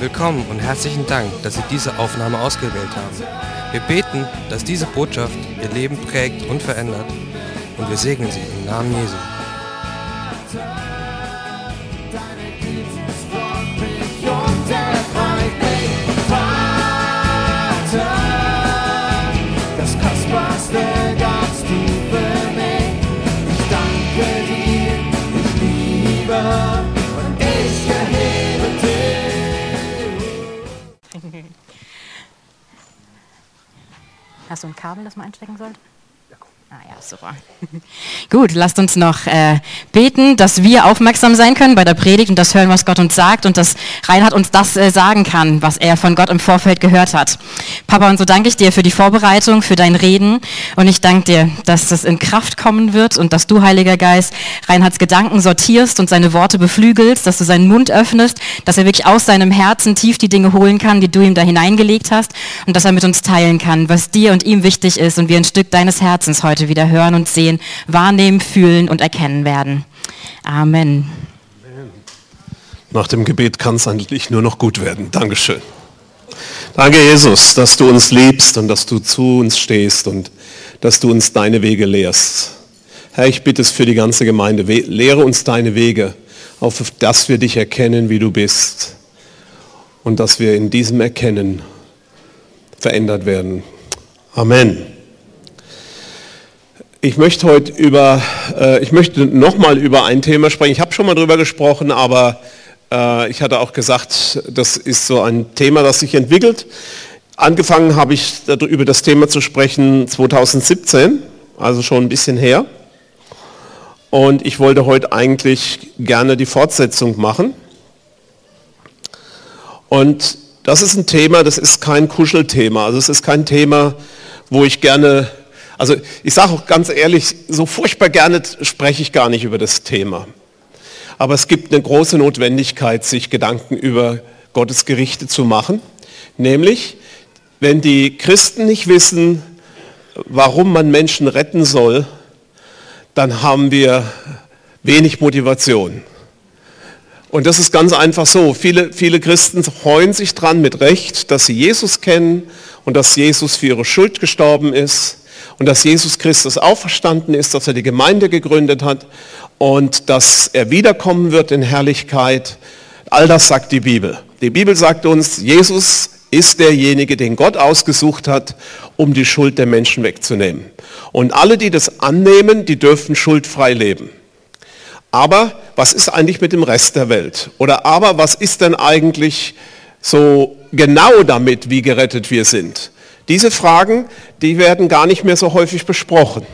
Willkommen und herzlichen Dank, dass Sie diese Aufnahme ausgewählt haben. Wir beten, dass diese Botschaft Ihr Leben prägt und verändert, und wir segnen Sie im Namen Jesu. Das Kostbarste gab's du für mich. Ich danke dir, ich liebe und ich erhebe dich. Hast du ein Kabel, das man einstecken sollte? Ah ja, super. Gut, lasst uns noch beten, dass wir aufmerksam sein können bei der Predigt und das hören, was Gott uns sagt, und dass Reinhard uns das sagen kann, was er von Gott im Vorfeld gehört hat. Papa, und so danke ich dir für die Vorbereitung, für dein Reden, und ich danke dir, dass das in Kraft kommen wird und dass du, Heiliger Geist, Reinhards Gedanken sortierst und seine Worte beflügelst, dass du seinen Mund öffnest, dass er wirklich aus seinem Herzen tief die Dinge holen kann, die du ihm da hineingelegt hast, und dass er mit uns teilen kann, was dir und ihm wichtig ist, und wir ein Stück deines Herzens heute wieder hören und sehen, wahrnehmen, fühlen und erkennen werden. Amen. Nach dem Gebet kann es eigentlich nur noch gut werden. Dankeschön. Danke, Jesus, dass du uns liebst und dass du zu uns stehst und dass du uns deine Wege lehrst. Herr, ich bitte es für die ganze Gemeinde. Lehre uns deine Wege, auf dass wir dich erkennen, wie du bist, und dass wir in diesem Erkennen verändert werden. Amen. Ich möchte heute nochmal über ein Thema sprechen. Ich habe schon mal drüber gesprochen, aber ich hatte auch gesagt, das ist so ein Thema, das sich entwickelt. Angefangen habe ich über das Thema zu sprechen 2017, also schon ein bisschen her. Und ich wollte heute eigentlich gerne die Fortsetzung machen. Und das ist ein Thema, das ist kein Kuschelthema. Also es ist kein Thema, wo ich gerne... Also ich sage auch ganz ehrlich, so furchtbar gerne spreche ich gar nicht über das Thema. Aber es gibt eine große Notwendigkeit, sich Gedanken über Gottes Gerichte zu machen. Nämlich, wenn die Christen nicht wissen, warum man Menschen retten soll, dann haben wir wenig Motivation. Und das ist ganz einfach so. Viele Christen freuen sich dran, mit Recht, dass sie Jesus kennen und dass Jesus für ihre Schuld gestorben ist. Und dass Jesus Christus auferstanden ist, dass er die Gemeinde gegründet hat und dass er wiederkommen wird in Herrlichkeit. All das sagt die Bibel. Die Bibel sagt uns, Jesus ist derjenige, den Gott ausgesucht hat, um die Schuld der Menschen wegzunehmen. Und alle, die das annehmen, die dürfen schuldfrei leben. Aber was ist eigentlich mit dem Rest der Welt? Aber was ist denn eigentlich so genau damit, wie gerettet wir sind? Diese Fragen, die werden gar nicht mehr so häufig besprochen.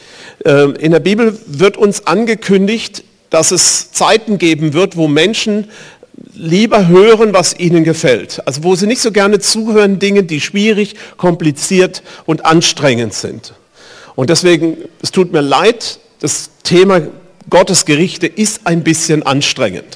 In der Bibel wird uns angekündigt, dass es Zeiten geben wird, wo Menschen lieber hören, was ihnen gefällt. Also wo sie nicht so gerne zuhören, Dinge, die schwierig, kompliziert und anstrengend sind. Und deswegen, es tut mir leid, das Thema Gottes Gerichte ist ein bisschen anstrengend.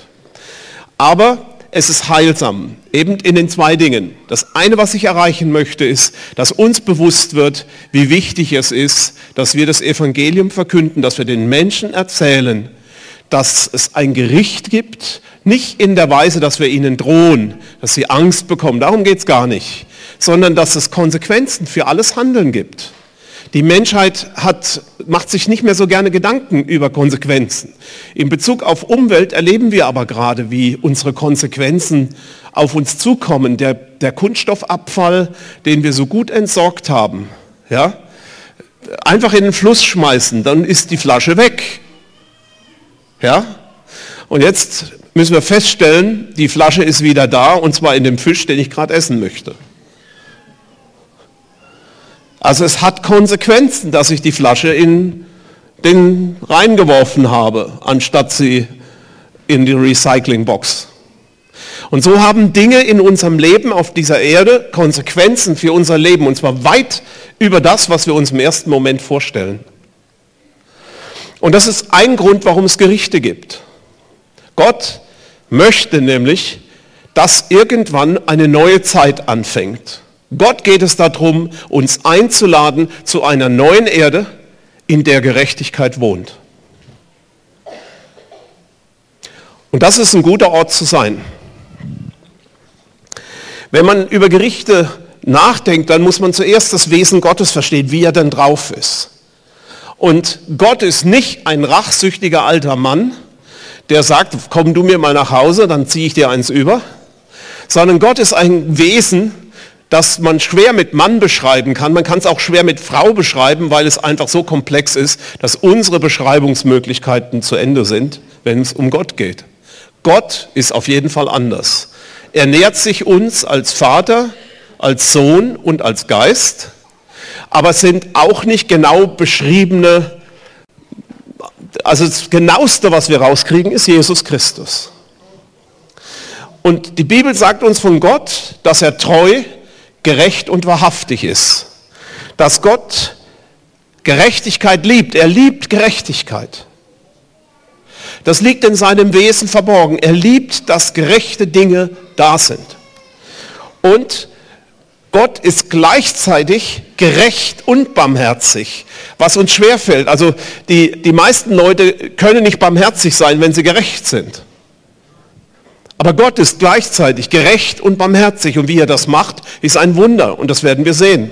Aber es ist heilsam, eben in den zwei Dingen. Das eine, was ich erreichen möchte, ist, dass uns bewusst wird, wie wichtig es ist, dass wir das Evangelium verkünden, dass wir den Menschen erzählen, dass es ein Gericht gibt, nicht in der Weise, dass wir ihnen drohen, dass sie Angst bekommen, darum geht es gar nicht, sondern dass es Konsequenzen für alles Handeln gibt. Die Menschheit macht sich nicht mehr so gerne Gedanken über Konsequenzen. In Bezug auf Umwelt erleben wir aber gerade, wie unsere Konsequenzen auf uns zukommen. Der Kunststoffabfall, den wir so gut entsorgt haben, ja, einfach in den Fluss schmeißen, dann ist die Flasche weg. Ja? Und jetzt müssen wir feststellen, die Flasche ist wieder da, und zwar in dem Fisch, den ich gerade essen möchte. Also es hat Konsequenzen, dass ich die Flasche in den Rhein geworfen habe, anstatt sie in die Recyclingbox. Und so haben Dinge in unserem Leben auf dieser Erde Konsequenzen für unser Leben, und zwar weit über das, was wir uns im ersten Moment vorstellen. Und das ist ein Grund, warum es Gerichte gibt. Gott möchte nämlich, dass irgendwann eine neue Zeit anfängt. Gott geht es darum, uns einzuladen zu einer neuen Erde, in der Gerechtigkeit wohnt. Und das ist ein guter Ort zu sein. Wenn man über Gerichte nachdenkt, dann muss man zuerst das Wesen Gottes verstehen, wie er denn drauf ist. Und Gott ist nicht ein rachsüchtiger alter Mann, der sagt, komm du mir mal nach Hause, dann ziehe ich dir eins über. Sondern Gott ist ein Wesen, das man schwer mit Mann beschreiben kann. Man kann es auch schwer mit Frau beschreiben, weil es einfach so komplex ist, dass unsere Beschreibungsmöglichkeiten zu Ende sind, wenn es um Gott geht. Gott ist auf jeden Fall anders. Er nähert sich uns als Vater, als Sohn und als Geist, aber es sind auch nicht genau beschriebene, also das Genaueste, was wir rauskriegen, ist Jesus Christus. Und die Bibel sagt uns von Gott, dass er treu, gerecht und wahrhaftig ist. Dass Gott Gerechtigkeit liebt. Er liebt Gerechtigkeit. Das liegt in seinem Wesen verborgen. Er liebt, dass gerechte Dinge da sind. Und Gott ist gleichzeitig gerecht und barmherzig, was uns schwerfällt. Also die meisten Leute können nicht barmherzig sein, wenn sie gerecht sind. Aber Gott ist gleichzeitig gerecht und barmherzig und wie er das macht, ist ein Wunder und das werden wir sehen.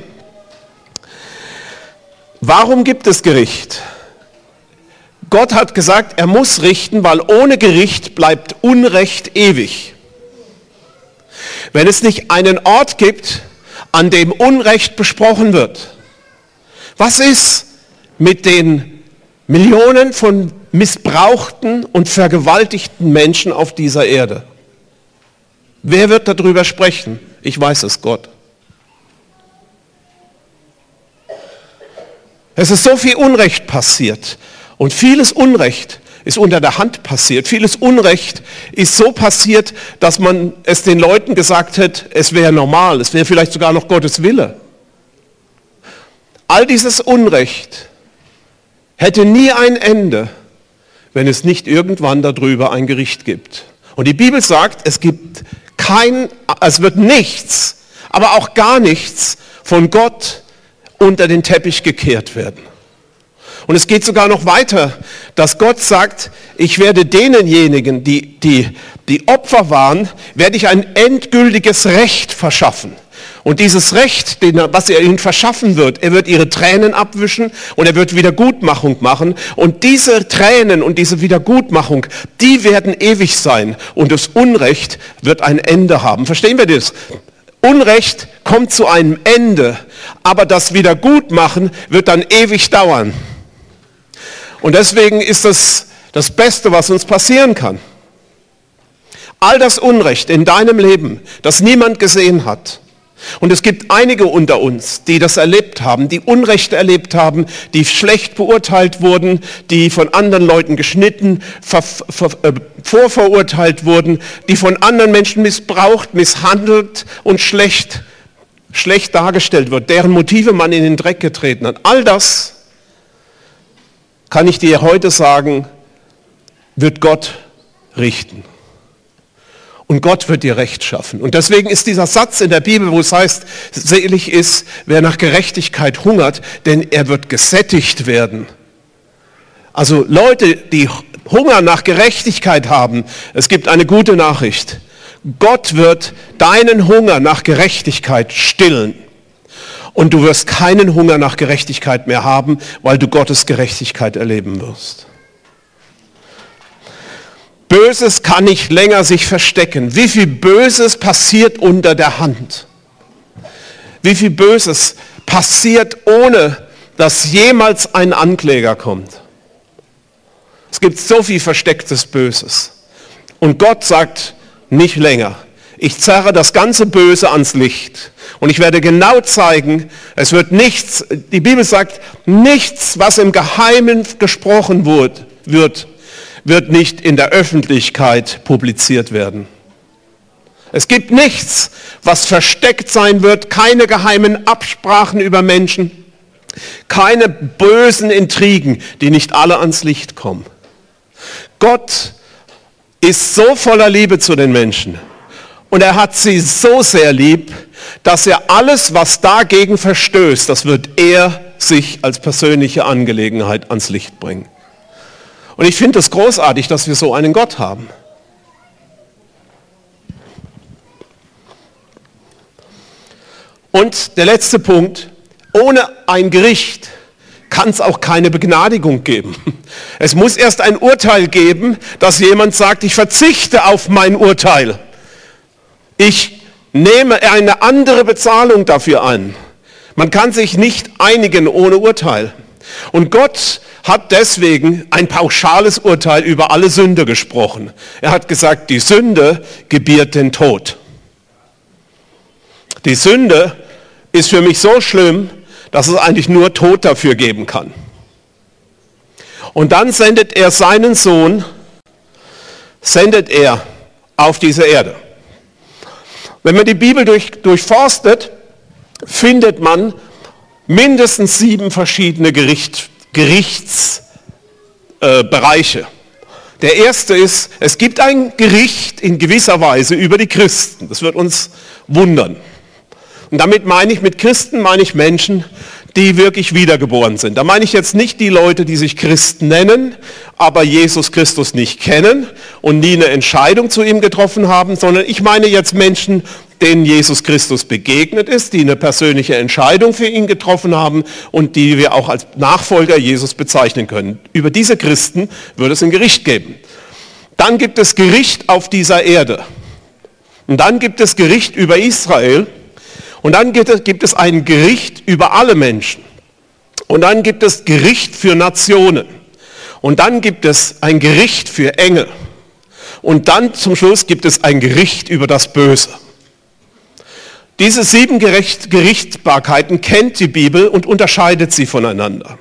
Warum gibt es Gericht? Gott hat gesagt, er muss richten, weil ohne Gericht bleibt Unrecht ewig. Wenn es nicht einen Ort gibt, an dem Unrecht besprochen wird, was ist mit den Millionen von missbrauchten und vergewaltigten Menschen auf dieser Erde? Wer wird darüber sprechen? Ich weiß es, Gott. Es ist so viel Unrecht passiert und vieles Unrecht ist unter der Hand passiert. Vieles Unrecht ist so passiert, dass man es den Leuten gesagt hat, es wäre normal, es wäre vielleicht sogar noch Gottes Wille. All dieses Unrecht hätte nie ein Ende, wenn es nicht irgendwann darüber ein Gericht gibt. Und die Bibel sagt, es wird nichts, aber auch gar nichts von Gott unter den Teppich gekehrt werden. Und es geht sogar noch weiter, dass Gott sagt, ich werde denjenigen, die Opfer waren, werde ich ein endgültiges Recht verschaffen. Und dieses Recht, was er ihnen verschaffen wird, er wird ihre Tränen abwischen und er wird Wiedergutmachung machen. Und diese Tränen und diese Wiedergutmachung, die werden ewig sein. Und das Unrecht wird ein Ende haben. Verstehen wir das? Unrecht kommt zu einem Ende, aber das Wiedergutmachen wird dann ewig dauern. Und deswegen ist das das Beste, was uns passieren kann. All das Unrecht in deinem Leben, das niemand gesehen hat. Und es gibt einige unter uns, die das erlebt haben, die Unrecht erlebt haben, die schlecht beurteilt wurden, die von anderen Leuten geschnitten, vorverurteilt wurden, die von anderen Menschen missbraucht, misshandelt und schlecht dargestellt wird, deren Motive man in den Dreck getreten hat. All das, kann ich dir heute sagen, wird Gott richten. Und Gott wird dir Recht schaffen. Und deswegen ist dieser Satz in der Bibel, wo es heißt, selig ist, wer nach Gerechtigkeit hungert, denn er wird gesättigt werden. Also Leute, die Hunger nach Gerechtigkeit haben, es gibt eine gute Nachricht. Gott wird deinen Hunger nach Gerechtigkeit stillen. Und du wirst keinen Hunger nach Gerechtigkeit mehr haben, weil du Gottes Gerechtigkeit erleben wirst. Böses kann nicht länger sich verstecken. Wie viel Böses passiert unter der Hand? Wie viel Böses passiert, ohne dass jemals ein Ankläger kommt? Es gibt so viel verstecktes Böses. Und Gott sagt, nicht länger. Ich zerre das ganze Böse ans Licht. Und ich werde genau zeigen, es wird nichts, die Bibel sagt, nichts, was im Geheimen gesprochen wird nicht in der Öffentlichkeit publiziert werden. Es gibt nichts, was versteckt sein wird, keine geheimen Absprachen über Menschen, keine bösen Intrigen, die nicht alle ans Licht kommen. Gott ist so voller Liebe zu den Menschen und er hat sie so sehr lieb, dass er alles, was dagegen verstößt, das wird er sich als persönliche Angelegenheit ans Licht bringen. Und ich finde es großartig, dass wir so einen Gott haben. Und der letzte Punkt, ohne ein Gericht kann es auch keine Begnadigung geben. Es muss erst ein Urteil geben, dass jemand sagt, ich verzichte auf mein Urteil. Ich nehme eine andere Bezahlung dafür an. Man kann sich nicht einigen ohne Urteil. Und Gott hat deswegen ein pauschales Urteil über alle Sünde gesprochen. Er hat gesagt, die Sünde gebiert den Tod. Die Sünde ist für mich so schlimm, dass es eigentlich nur Tod dafür geben kann. Und dann sendet er seinen Sohn, auf diese Erde. Wenn man die Bibel durchforstet, findet man mindestens 7 verschiedene Gerichtsbereiche. Der erste ist, es gibt ein Gericht in gewisser Weise über die Christen. Das wird uns wundern. Und damit mit Christen meine ich Menschen, die wirklich wiedergeboren sind. Da meine ich jetzt nicht die Leute, die sich Christen nennen, aber Jesus Christus nicht kennen und nie eine Entscheidung zu ihm getroffen haben, sondern ich meine jetzt Menschen, denen Jesus Christus begegnet ist, die eine persönliche Entscheidung für ihn getroffen haben und die wir auch als Nachfolger Jesus bezeichnen können. Über diese Christen wird es ein Gericht geben. Dann gibt es Gericht auf dieser Erde. Und dann gibt es Gericht über Israel. Und dann gibt es ein Gericht über alle Menschen. Und dann gibt es Gericht für Nationen. Und dann gibt es ein Gericht für Engel. Und dann zum Schluss gibt es ein Gericht über das Böse. Diese 7 Gerichtsbarkeiten kennt die Bibel und unterscheidet sie voneinander.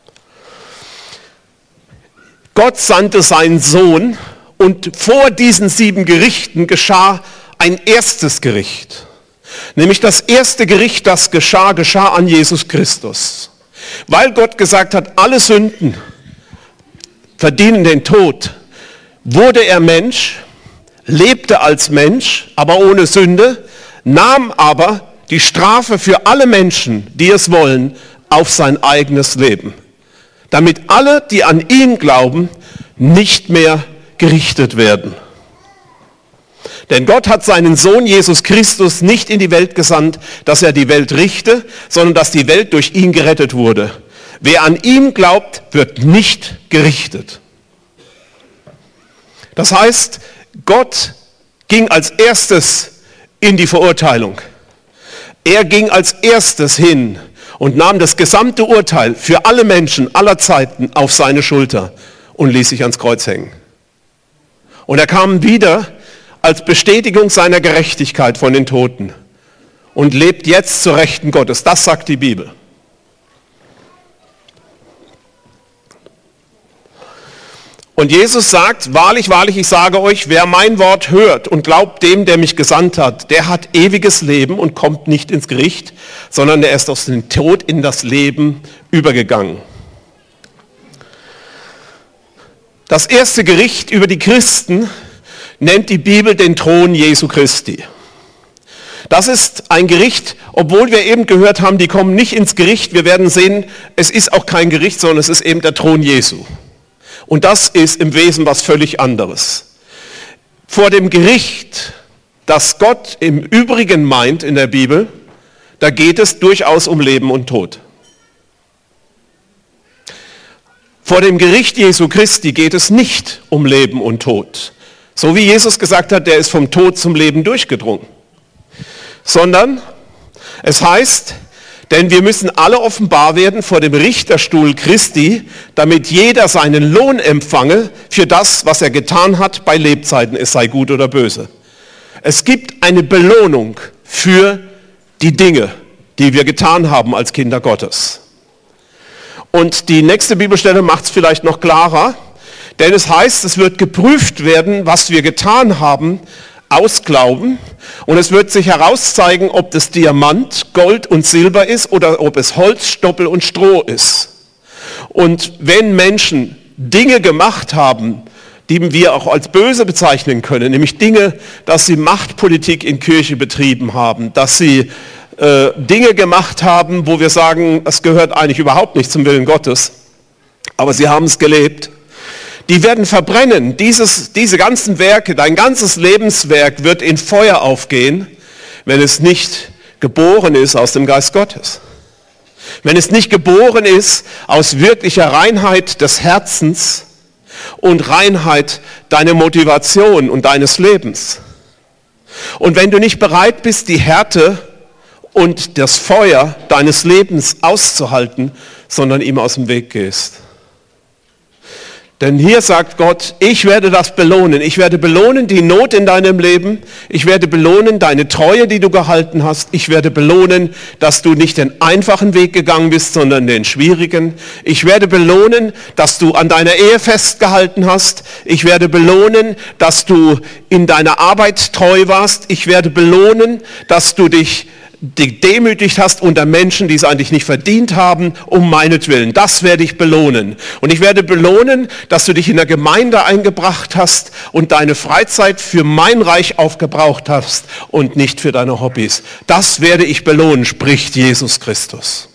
Gott sandte seinen Sohn und vor diesen 7 Gerichten geschah ein erstes Gericht. Nämlich das erste Gericht, das geschah an Jesus Christus. Weil Gott gesagt hat, alle Sünden verdienen den Tod, wurde er Mensch, lebte als Mensch, aber ohne Sünde, nahm aber die Strafe für alle Menschen, die es wollen, auf sein eigenes Leben. Damit alle, die an ihn glauben, nicht mehr gerichtet werden. Denn Gott hat seinen Sohn Jesus Christus nicht in die Welt gesandt, dass er die Welt richte, sondern dass die Welt durch ihn gerettet wurde. Wer an ihn glaubt, wird nicht gerichtet. Das heißt, Gott ging als erstes in die Verurteilung. Er ging als erstes hin und nahm das gesamte Urteil für alle Menschen aller Zeiten auf seine Schulter und ließ sich ans Kreuz hängen. Und er kam wieder als Bestätigung seiner Gerechtigkeit von den Toten und lebt jetzt zur Rechten Gottes. Das sagt die Bibel. Und Jesus sagt, wahrlich, wahrlich, ich sage euch, wer mein Wort hört und glaubt dem, der mich gesandt hat, der hat ewiges Leben und kommt nicht ins Gericht, sondern der ist aus dem Tod in das Leben übergegangen. Das erste Gericht über die Christen nennt die Bibel den Thron Jesu Christi. Das ist ein Gericht, obwohl wir eben gehört haben, die kommen nicht ins Gericht. Wir werden sehen, es ist auch kein Gericht, sondern es ist eben der Thron Jesu. Und das ist im Wesen was völlig anderes. Vor dem Gericht, das Gott im Übrigen meint in der Bibel, da geht es durchaus um Leben und Tod. Vor dem Gericht Jesu Christi geht es nicht um Leben und Tod. So wie Jesus gesagt hat, der ist vom Tod zum Leben durchgedrungen. Sondern es heißt, denn wir müssen alle offenbar werden vor dem Richterstuhl Christi, damit jeder seinen Lohn empfange für das, was er getan hat bei Lebzeiten, es sei gut oder böse. Es gibt eine Belohnung für die Dinge, die wir getan haben als Kinder Gottes. Und die nächste Bibelstelle macht es vielleicht noch klarer, denn es heißt, es wird geprüft werden, was wir getan haben, aus Glauben. Und es wird sich herauszeigen, ob das Diamant, Gold und Silber ist oder ob es Holz, Stoppel und Stroh ist. Und wenn Menschen Dinge gemacht haben, die wir auch als böse bezeichnen können, nämlich Dinge, dass sie Machtpolitik in Kirche betrieben haben, dass sie Dinge gemacht haben, wo wir sagen, das gehört eigentlich überhaupt nicht zum Willen Gottes, aber sie haben es gelebt. Die werden verbrennen. Diese ganzen Werke, dein ganzes Lebenswerk wird in Feuer aufgehen, wenn es nicht geboren ist aus dem Geist Gottes. Wenn es nicht geboren ist aus wirklicher Reinheit des Herzens und Reinheit deiner Motivation und deines Lebens. Und wenn du nicht bereit bist, die Härte und das Feuer deines Lebens auszuhalten, sondern ihm aus dem Weg gehst. Denn hier sagt Gott, ich werde das belohnen. Ich werde belohnen die Not in deinem Leben. Ich werde belohnen deine Treue, die du gehalten hast. Ich werde belohnen, dass du nicht den einfachen Weg gegangen bist, sondern den schwierigen. Ich werde belohnen, dass du an deiner Ehe festgehalten hast. Ich werde belohnen, dass du in deiner Arbeit treu warst. Ich werde belohnen, dass du dich demütigt hast unter Menschen, die es eigentlich nicht verdient haben, um meinetwillen. Das werde ich belohnen. Und ich werde belohnen, dass du dich in der Gemeinde eingebracht hast und deine Freizeit für mein Reich aufgebraucht hast und nicht für deine Hobbys. Das werde ich belohnen, spricht Jesus Christus.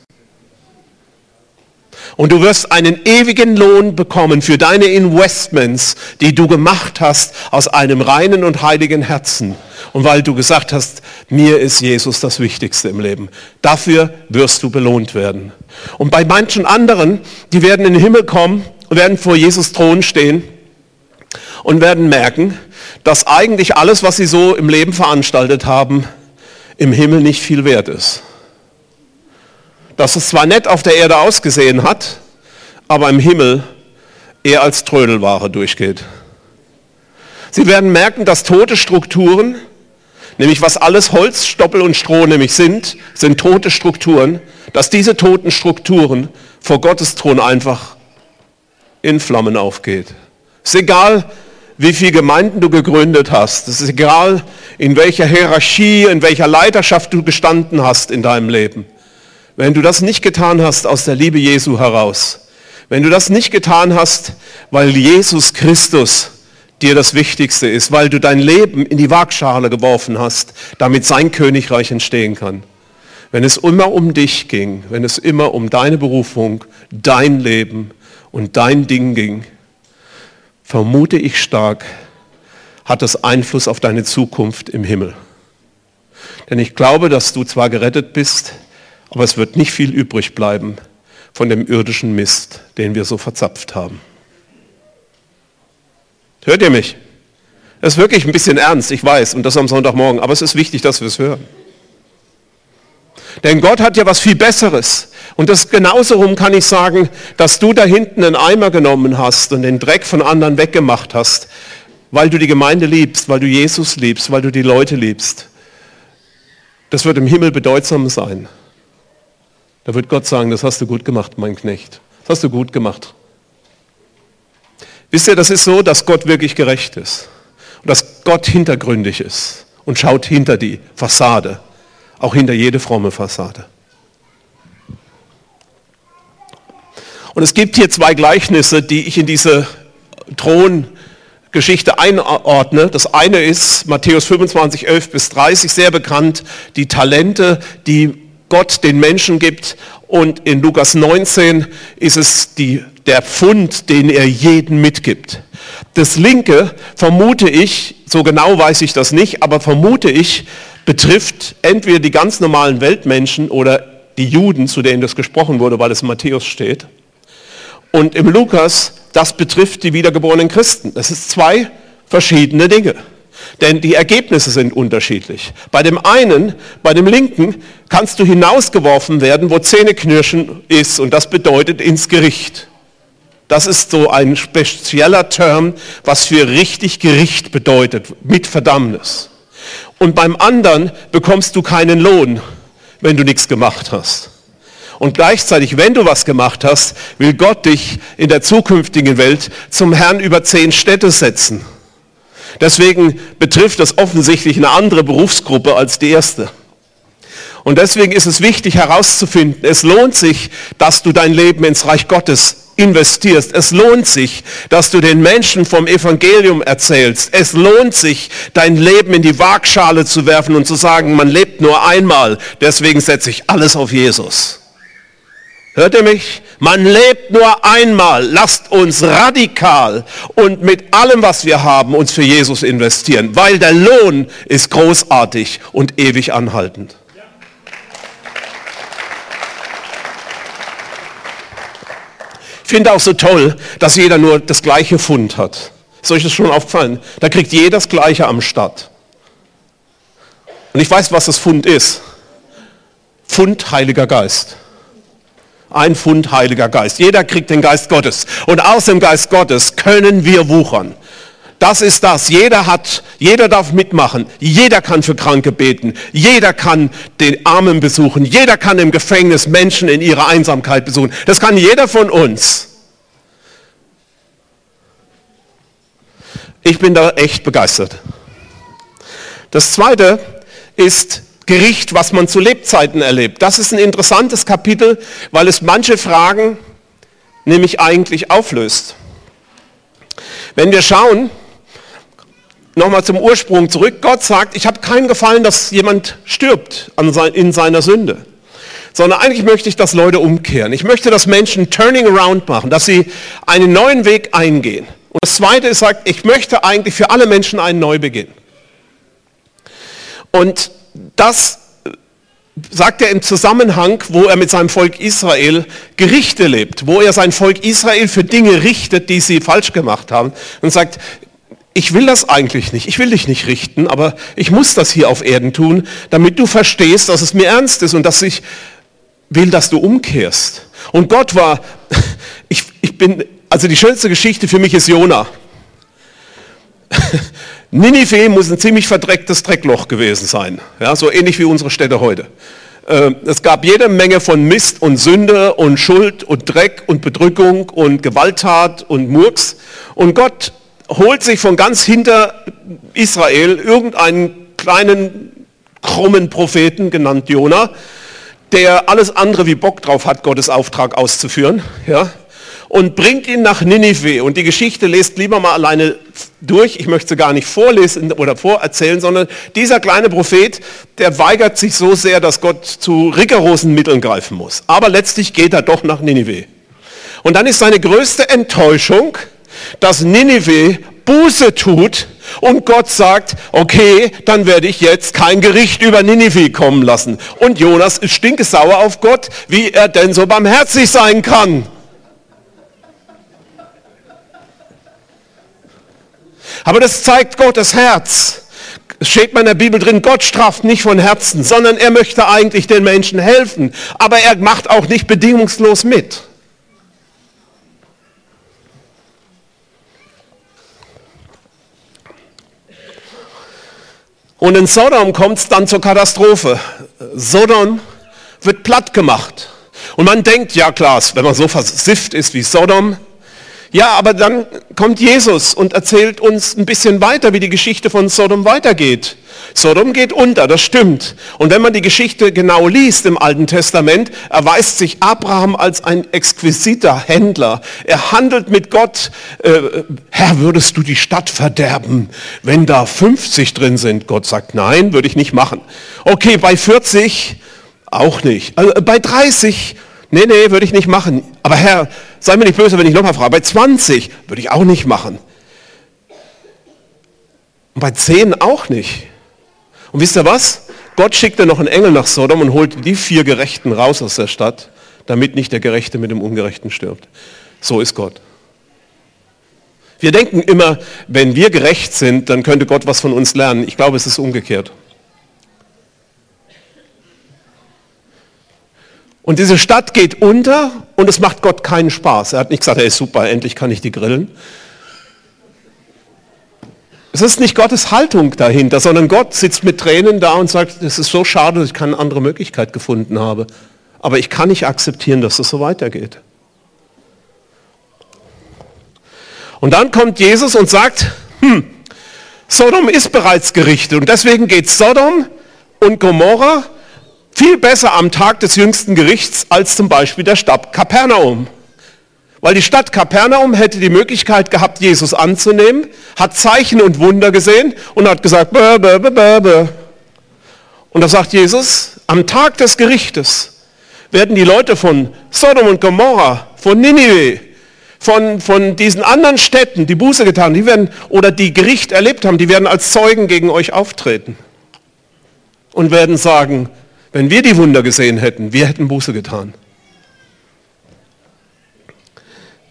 Und du wirst einen ewigen Lohn bekommen für deine Investments, die du gemacht hast aus einem reinen und heiligen Herzen. Und weil du gesagt hast, mir ist Jesus das Wichtigste im Leben. Dafür wirst du belohnt werden. Und bei manchen anderen, die werden in den Himmel kommen und werden vor Jesus Thron stehen und werden merken, dass eigentlich alles, was sie so im Leben veranstaltet haben, im Himmel nicht viel wert ist. Dass es zwar nett auf der Erde ausgesehen hat, aber im Himmel eher als Trödelware durchgeht. Sie werden merken, dass tote Strukturen, nämlich was alles Holz, Stoppel und Stroh nämlich sind tote Strukturen, dass diese toten Strukturen vor Gottes Thron einfach in Flammen aufgeht. Es ist egal, wie viele Gemeinden du gegründet hast. Es ist egal, in welcher Hierarchie, in welcher Leiterschaft du gestanden hast in deinem Leben. Wenn du das nicht getan hast aus der Liebe Jesu heraus, wenn du das nicht getan hast, weil Jesus Christus dir das Wichtigste ist, weil du dein Leben in die Waagschale geworfen hast, damit sein Königreich entstehen kann. Wenn es immer um dich ging, wenn es immer um deine Berufung, dein Leben und dein Ding ging, vermute ich stark, hat das Einfluss auf deine Zukunft im Himmel. Denn ich glaube, dass du zwar gerettet bist, aber es wird nicht viel übrig bleiben von dem irdischen Mist, den wir so verzapft haben. Hört ihr mich? Das ist wirklich ein bisschen ernst, ich weiß, und das am Sonntagmorgen, aber es ist wichtig, dass wir es hören. Denn Gott hat ja was viel Besseres. Und das genauso rum kann ich sagen, dass du da hinten einen Eimer genommen hast und den Dreck von anderen weggemacht hast, weil du die Gemeinde liebst, weil du Jesus liebst, weil du die Leute liebst. Das wird im Himmel bedeutsam sein. Da wird Gott sagen, das hast du gut gemacht, mein Knecht. Das hast du gut gemacht. Wisst ihr, das ist so, dass Gott wirklich gerecht ist. Und dass Gott hintergründig ist und schaut hinter die Fassade. Auch hinter jede fromme Fassade. Und es gibt hier zwei Gleichnisse, die ich in diese Throngeschichte einordne. Das eine ist Matthäus 25, 11 bis 30, sehr bekannt, die Talente, die Gott den Menschen gibt. Und in Lukas 19 ist es der Pfund, den er jedem mitgibt. Das linke, vermute ich, so genau weiß ich das nicht, aber vermute ich, betrifft entweder die ganz normalen Weltmenschen oder die Juden, zu denen das gesprochen wurde, weil es in Matthäus steht. Und im Lukas, das betrifft die wiedergeborenen Christen. Das ist zwei verschiedene Dinge. Denn die Ergebnisse sind unterschiedlich. Bei dem einen, bei dem linken, kannst du hinausgeworfen werden, wo Zähneknirschen ist. Und das bedeutet ins Gericht. Das ist so ein spezieller Term, was für richtig Gericht bedeutet, mit Verdammnis. Und beim anderen bekommst du keinen Lohn, wenn du nichts gemacht hast. Und gleichzeitig, wenn du was gemacht hast, will Gott dich in der zukünftigen Welt zum Herrn über 10 Städte setzen. Deswegen betrifft das offensichtlich eine andere Berufsgruppe als die erste. Und deswegen ist es wichtig herauszufinden, es lohnt sich, dass du dein Leben ins Reich Gottes investierst. Es lohnt sich, dass du den Menschen vom Evangelium erzählst. Es lohnt sich, dein Leben in die Waagschale zu werfen und zu sagen, man lebt nur einmal, deswegen setze ich alles auf Jesus. Hört ihr mich? Man lebt nur einmal. Lasst uns radikal und mit allem, was wir haben, uns für Jesus investieren, weil der Lohn ist großartig und ewig anhaltend. Ich finde auch so toll, dass jeder nur das gleiche Pfund hat. Ist euch das schon aufgefallen? Da kriegt jeder das Gleiche am Start. Und ich weiß, was das Pfund ist. Pfund Heiliger Geist. Ein Pfund Heiliger Geist. Jeder kriegt den Geist Gottes. Und aus dem Geist Gottes können wir wuchern. Das ist das. Jeder darf mitmachen. Jeder kann für Kranke beten. Jeder kann den Armen besuchen. Jeder kann im Gefängnis Menschen in ihrer Einsamkeit besuchen. Das kann jeder von uns. Ich bin da echt begeistert. Das Zweite ist Gericht, was man zu Lebzeiten erlebt. Das ist ein interessantes Kapitel, weil es manche Fragen nämlich eigentlich auflöst. Wenn wir schauen, nochmal zum Ursprung zurück, Gott sagt, ich habe keinen Gefallen, dass jemand stirbt in seiner Sünde, sondern eigentlich möchte ich, dass Leute umkehren. Ich möchte, dass Menschen Turning Around machen, dass sie einen neuen Weg eingehen. Und das Zweite ist, sagt, ich möchte eigentlich für alle Menschen einen Neubeginn. Und das sagt er im Zusammenhang, wo er mit seinem Volk Israel Gerichte lebt, wo er sein Volk Israel für Dinge richtet, die sie falsch gemacht haben und sagt, ich will das eigentlich nicht, ich will dich nicht richten, aber ich muss das hier auf Erden tun, damit du verstehst, dass es mir ernst ist und dass ich will, dass du umkehrst. Und Gott war, also die schönste Geschichte für mich ist Jona. Ninive muss ein ziemlich verdrecktes Dreckloch gewesen sein, ja, so ähnlich wie unsere Städte heute. Es gab jede Menge von Mist und Sünde und Schuld und Dreck und Bedrückung und Gewalttat und Murks. Und Gott holt sich von ganz hinter Israel irgendeinen kleinen, krummen Propheten, genannt Jona, der alles andere wie Bock drauf hat, Gottes Auftrag auszuführen, ja, und bringt ihn nach Ninive. Und die Geschichte lest lieber mal alleine durch. Ich möchte sie gar nicht vorlesen oder vorerzählen, sondern dieser kleine Prophet, der weigert sich so sehr, dass Gott zu rigorosen Mitteln greifen muss. Aber letztlich geht er doch nach Ninive. Und dann ist seine größte Enttäuschung, dass Ninive Buße tut und Gott sagt, okay, dann werde ich jetzt kein Gericht über Ninive kommen lassen. Und Jonas ist stinkesauer auf Gott, wie er denn so barmherzig sein kann. Aber das zeigt Gottes Herz. Es steht mal in der Bibel drin, Gott straft nicht von Herzen, sondern er möchte eigentlich den Menschen helfen. Aber er macht auch nicht bedingungslos mit. Und in Sodom kommt es dann zur Katastrophe. Sodom wird platt gemacht. Und man denkt, ja klar, wenn man so versifft ist wie Sodom, ja, aber dann kommt Jesus und erzählt uns ein bisschen weiter, wie die Geschichte von Sodom weitergeht. Sodom geht unter, das stimmt. Und wenn man die Geschichte genau liest im Alten Testament, erweist sich Abraham als ein exquisiter Händler. Er handelt mit Gott, Herr, würdest du die Stadt verderben, wenn da 50 drin sind? Gott sagt, nein, würde ich nicht machen. Okay, bei 40 auch nicht. Also bei 30, nee, würde ich nicht machen. Aber Herr, sei mir nicht böse, wenn ich nochmal frage. Bei 20 würde ich auch nicht machen. Und bei 10 auch nicht. Und wisst ihr was? Gott schickte noch einen Engel nach Sodom und holte die 4 Gerechten raus aus der Stadt, damit nicht der Gerechte mit dem Ungerechten stirbt. So ist Gott. Wir denken immer, wenn wir gerecht sind, dann könnte Gott was von uns lernen. Ich glaube, es ist umgekehrt. Und diese Stadt geht unter und es macht Gott keinen Spaß. Er hat nicht gesagt, hey super, endlich kann ich die grillen. Es ist nicht Gottes Haltung dahinter, sondern Gott sitzt mit Tränen da und sagt, es ist so schade, dass ich keine andere Möglichkeit gefunden habe. Aber ich kann nicht akzeptieren, dass es so weitergeht. Und dann kommt Jesus und sagt, Sodom ist bereits gerichtet und deswegen geht Sodom und Gomorra viel besser am Tag des jüngsten Gerichts als zum Beispiel der Stadt Kapernaum. Weil die Stadt Kapernaum hätte die Möglichkeit gehabt, Jesus anzunehmen, hat Zeichen und Wunder gesehen und hat gesagt, bäh, bäh, bäh, bäh, bäh. Und da sagt Jesus, am Tag des Gerichtes werden die Leute von Sodom und Gomorra, von Ninive, von diesen anderen Städten, die Buße getan, die werden, oder die Gericht erlebt haben, die werden als Zeugen gegen euch auftreten und werden sagen, wenn wir die Wunder gesehen hätten, wir hätten Buße getan.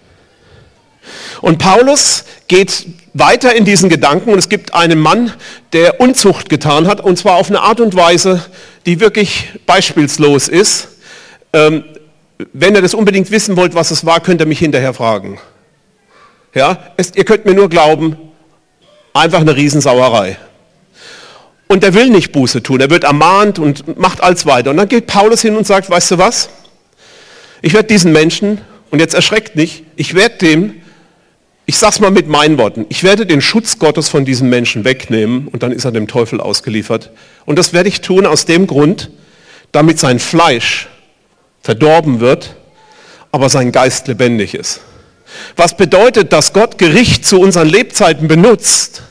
Und Paulus geht weiter in diesen Gedanken und es gibt einen Mann, der Unzucht getan hat, und zwar auf eine Art und Weise, die wirklich beispielslos ist. Wenn ihr das unbedingt wissen wollt, was es war, könnt ihr mich hinterher fragen. Ja, ihr könnt mir nur glauben, einfach eine Riesensauerei. Und er will nicht Buße tun, er wird ermahnt und macht alles weiter. Und dann geht Paulus hin und sagt, weißt du was? Ich werde diesen Menschen, und jetzt erschreckt nicht, ich sag's mal mit meinen Worten, ich werde den Schutz Gottes von diesem Menschen wegnehmen und dann ist er dem Teufel ausgeliefert. Und das werde ich tun aus dem Grund, damit sein Fleisch verdorben wird, aber sein Geist lebendig ist. Was bedeutet, dass Gott Gericht zu unseren Lebzeiten benutzt,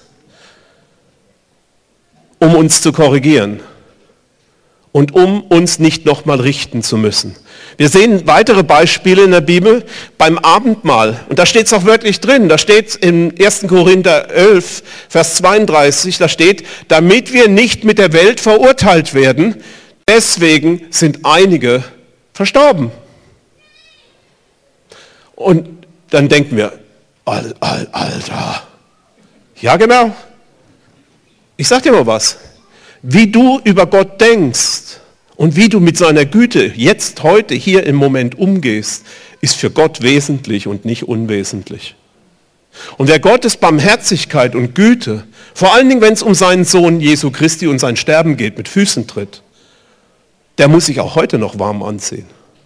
um uns zu korrigieren und um uns nicht nochmal richten zu müssen. Wir sehen weitere Beispiele in der Bibel beim Abendmahl. Und da steht es auch wörtlich drin, da steht in 1. Korinther 11, Vers 32, da steht, damit wir nicht mit der Welt verurteilt werden, deswegen sind einige verstorben. Und dann denken wir, Alter, ja genau, ich sag dir mal was, wie du über Gott denkst und wie du mit seiner Güte jetzt, heute, hier im Moment umgehst, ist für Gott wesentlich und nicht unwesentlich. Und wer Gottes Barmherzigkeit und Güte, vor allen Dingen wenn es um seinen Sohn Jesu Christi und sein Sterben geht, mit Füßen tritt, der muss sich auch heute noch warm anziehen.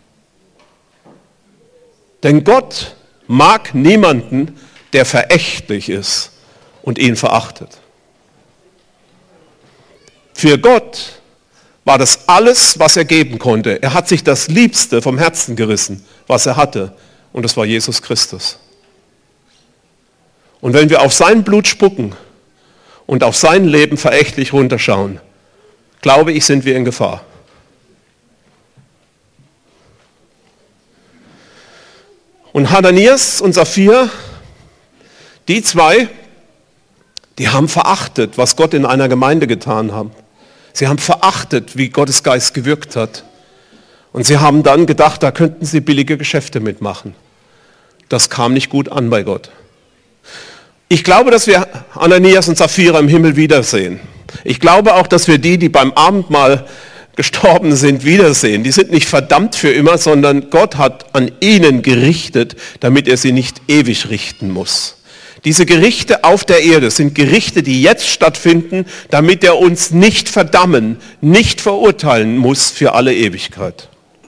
Denn Gott mag niemanden, der verächtlich ist und ihn verachtet. Für Gott war das alles, was er geben konnte. Er hat sich das Liebste vom Herzen gerissen, was er hatte. Und das war Jesus Christus. Und wenn wir auf sein Blut spucken und auf sein Leben verächtlich runterschauen, glaube ich, sind wir in Gefahr. Und Hananias und Sapphira, die zwei, die haben verachtet, was Gott in einer Gemeinde getan hat. Sie haben verachtet, wie Gottes Geist gewirkt hat. Und sie haben dann gedacht, da könnten sie billige Geschäfte mitmachen. Das kam nicht gut an bei Gott. Ich glaube, dass wir Hananias und Sapphira im Himmel wiedersehen. Ich glaube auch, dass wir die beim Abendmahl gestorben sind, wiedersehen. Die sind nicht verdammt für immer, sondern Gott hat an ihnen gerichtet, damit er sie nicht ewig richten muss. Diese Gerichte auf der Erde sind Gerichte, die jetzt stattfinden, damit er uns nicht verdammen, nicht verurteilen muss für alle Ewigkeit.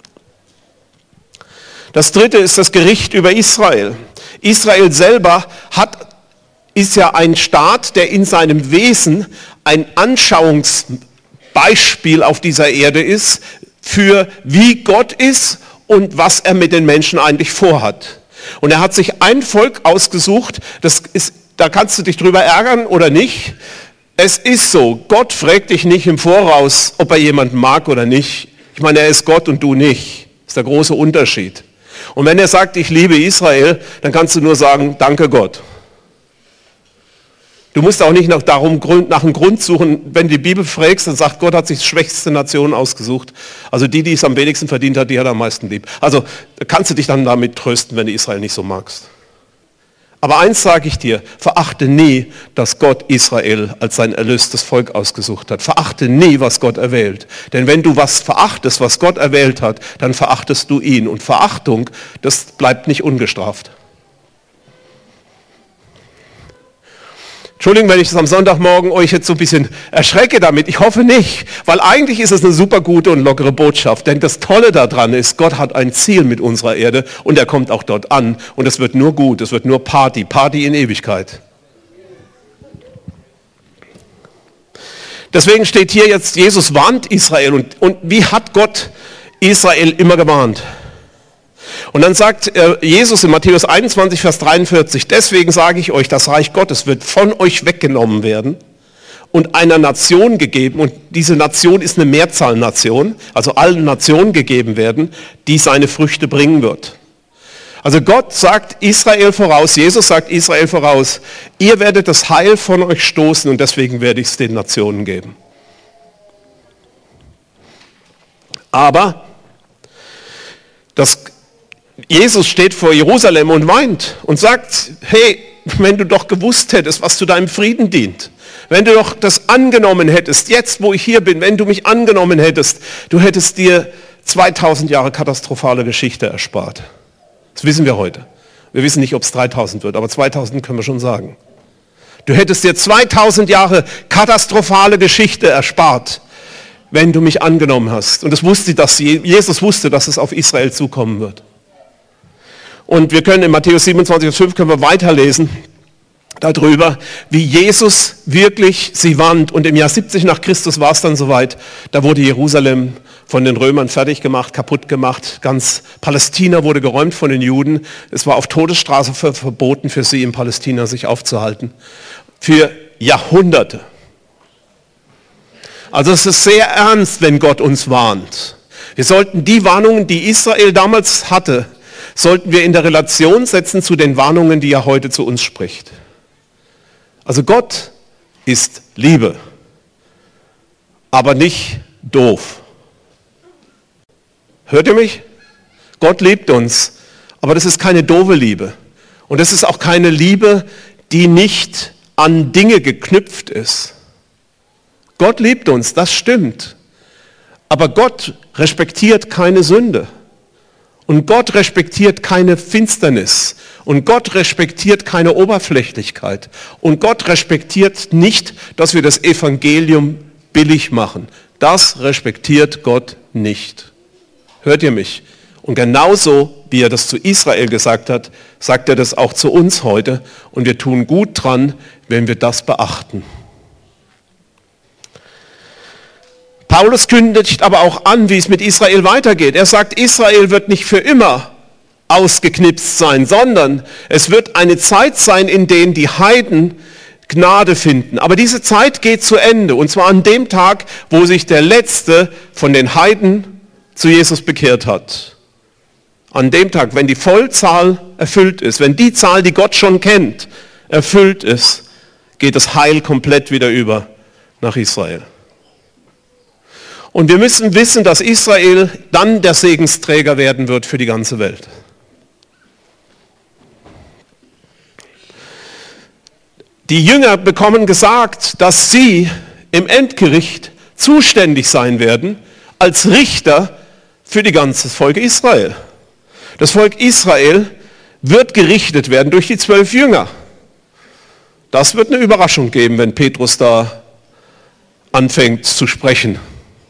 Das dritte ist das Gericht über Israel. Israel selber ist ja ein Staat, der in seinem Wesen ein Anschauungsbeispiel auf dieser Erde ist, für wie Gott ist und was er mit den Menschen eigentlich vorhat. Und er hat sich ein Volk ausgesucht, da kannst du dich drüber ärgern oder nicht. Es ist so, Gott fragt dich nicht im Voraus, ob er jemanden mag oder nicht. Ich meine, er ist Gott und du nicht. Das ist der große Unterschied. Und wenn er sagt, ich liebe Israel, dann kannst du nur sagen, danke Gott. Du musst auch nicht nach einem Grund suchen. Wenn du die Bibel fragst, dann sagt Gott hat sich die schwächste Nation ausgesucht. Also die es am wenigsten verdient hat, die hat er am meisten lieb. Also kannst du dich dann damit trösten, wenn du Israel nicht so magst. Aber eins sage ich dir, verachte nie, dass Gott Israel als sein erlöstes Volk ausgesucht hat. Verachte nie, was Gott erwählt. Denn wenn du was verachtest, was Gott erwählt hat, dann verachtest du ihn. Und Verachtung, das bleibt nicht ungestraft. Entschuldigung, wenn ich das am Sonntagmorgen euch jetzt so ein bisschen erschrecke damit. Ich hoffe nicht, weil eigentlich ist es eine super gute und lockere Botschaft. Denn das Tolle daran ist, Gott hat ein Ziel mit unserer Erde und er kommt auch dort an. Und es wird nur gut, es wird nur Party in Ewigkeit. Deswegen steht hier jetzt, Jesus warnt Israel. Und wie hat Gott Israel immer gewarnt? Und dann sagt Jesus in Matthäus 21, Vers 43, deswegen sage ich euch, das Reich Gottes wird von euch weggenommen werden und einer Nation gegeben, und diese Nation ist eine Mehrzahlnation, also allen Nationen gegeben werden, die seine Früchte bringen wird. Also Gott sagt Israel voraus, Jesus sagt Israel voraus, ihr werdet das Heil von euch stoßen und deswegen werde ich es den Nationen geben. Aber Jesus steht vor Jerusalem und weint und sagt, hey, wenn du doch gewusst hättest, was zu deinem Frieden dient, wenn du doch das angenommen hättest, jetzt wo ich hier bin, wenn du mich angenommen hättest, du hättest dir 2000 Jahre katastrophale Geschichte erspart. Das wissen wir heute. Wir wissen nicht, ob es 3000 wird, aber 2000 können wir schon sagen. Du hättest dir 2000 Jahre katastrophale Geschichte erspart, wenn du mich angenommen hast. Und Jesus wusste, dass es auf Israel zukommen wird. Und wir können in Matthäus 27, Vers 5 können wir weiterlesen darüber, wie Jesus wirklich sie warnt. Und im Jahr 70 nach Christus war es dann soweit, da wurde Jerusalem von den Römern fertig gemacht, kaputt gemacht. Ganz Palästina wurde geräumt von den Juden. Es war auf Todesstrafe verboten für sie in Palästina sich aufzuhalten. Für Jahrhunderte. Also es ist sehr ernst, wenn Gott uns warnt. Wir sollten die Warnungen, die Israel damals hatte, sollten wir in der Relation setzen zu den Warnungen, die er heute zu uns spricht. Also Gott ist Liebe, aber nicht doof. Hört ihr mich? Gott liebt uns, aber das ist keine doofe Liebe. Und das ist auch keine Liebe, die nicht an Dinge geknüpft ist. Gott liebt uns, das stimmt. Aber Gott respektiert keine Sünde. Und Gott respektiert keine Finsternis. Und Gott respektiert keine Oberflächlichkeit. Und Gott respektiert nicht, dass wir das Evangelium billig machen. Das respektiert Gott nicht. Hört ihr mich? Und genauso, wie er das zu Israel gesagt hat, sagt er das auch zu uns heute. Und wir tun gut dran, wenn wir das beachten. Paulus kündigt aber auch an, wie es mit Israel weitergeht. Er sagt, Israel wird nicht für immer ausgeknipst sein, sondern es wird eine Zeit sein, in der die Heiden Gnade finden. Aber diese Zeit geht zu Ende. Und zwar an dem Tag, wo sich der Letzte von den Heiden zu Jesus bekehrt hat. An dem Tag, wenn die Vollzahl erfüllt ist, wenn die Zahl, die Gott schon kennt, erfüllt ist, geht das Heil komplett wieder über nach Israel. Und wir müssen wissen, dass Israel dann der Segensträger werden wird für die ganze Welt. Die Jünger bekommen gesagt, dass sie im Endgericht zuständig sein werden als Richter für die ganze Volk Israel. Das Volk Israel wird gerichtet werden durch die 12 Jünger. Das wird eine Überraschung geben, wenn Petrus da anfängt zu sprechen.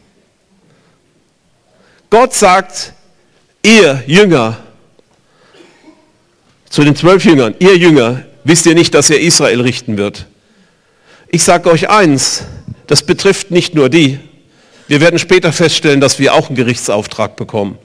Gott sagt, ihr Jünger, zu den 12 Jüngern, ihr Jünger, wisst ihr nicht, dass ihr Israel richten wird? Ich sage euch eins, das betrifft nicht nur die. Wir werden später feststellen, dass wir auch einen Gerichtsauftrag bekommen.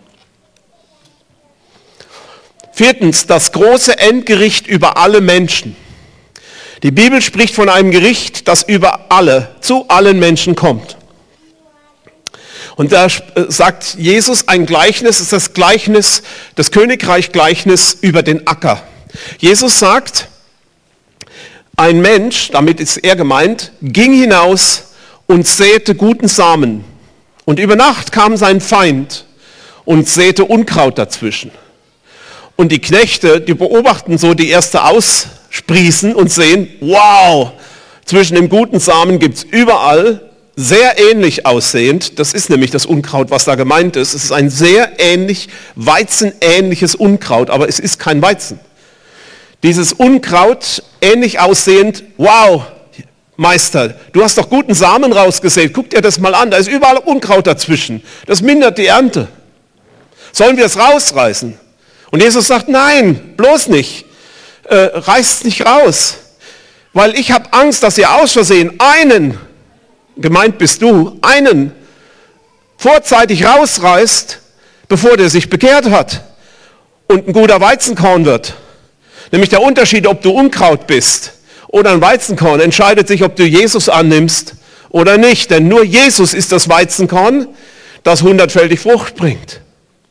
Viertens, das große Endgericht über alle Menschen. Die Bibel spricht von einem Gericht, das über alle, zu allen Menschen kommt. Und da sagt Jesus ein Gleichnis, ist das Gleichnis, das Königreich-Gleichnis über den Acker. Jesus sagt, ein Mensch, damit ist er gemeint, ging hinaus und säte guten Samen. Und über Nacht kam sein Feind und säte Unkraut dazwischen. Und die Knechte, die beobachten so die erste Aussprießen und sehen, wow, zwischen dem guten Samen gibt es überall sehr ähnlich aussehend, das ist nämlich das Unkraut, was da gemeint ist. Es ist ein sehr ähnlich, weizenähnliches Unkraut, aber es ist kein Weizen. Dieses Unkraut, ähnlich aussehend, wow, Meister, du hast doch guten Samen rausgesät, guck dir das mal an, da ist überall Unkraut dazwischen. Das mindert die Ernte. Sollen wir es rausreißen? Und Jesus sagt, nein, bloß nicht. Reißt es nicht raus. Weil ich habe Angst, dass ihr aus Versehen einen, gemeint bist du, einen vorzeitig rausreißt, bevor der sich bekehrt hat und ein guter Weizenkorn wird. Nämlich der Unterschied, ob du Unkraut bist oder ein Weizenkorn, entscheidet sich, ob du Jesus annimmst oder nicht. Denn nur Jesus ist das Weizenkorn, das 100-fältig Frucht bringt.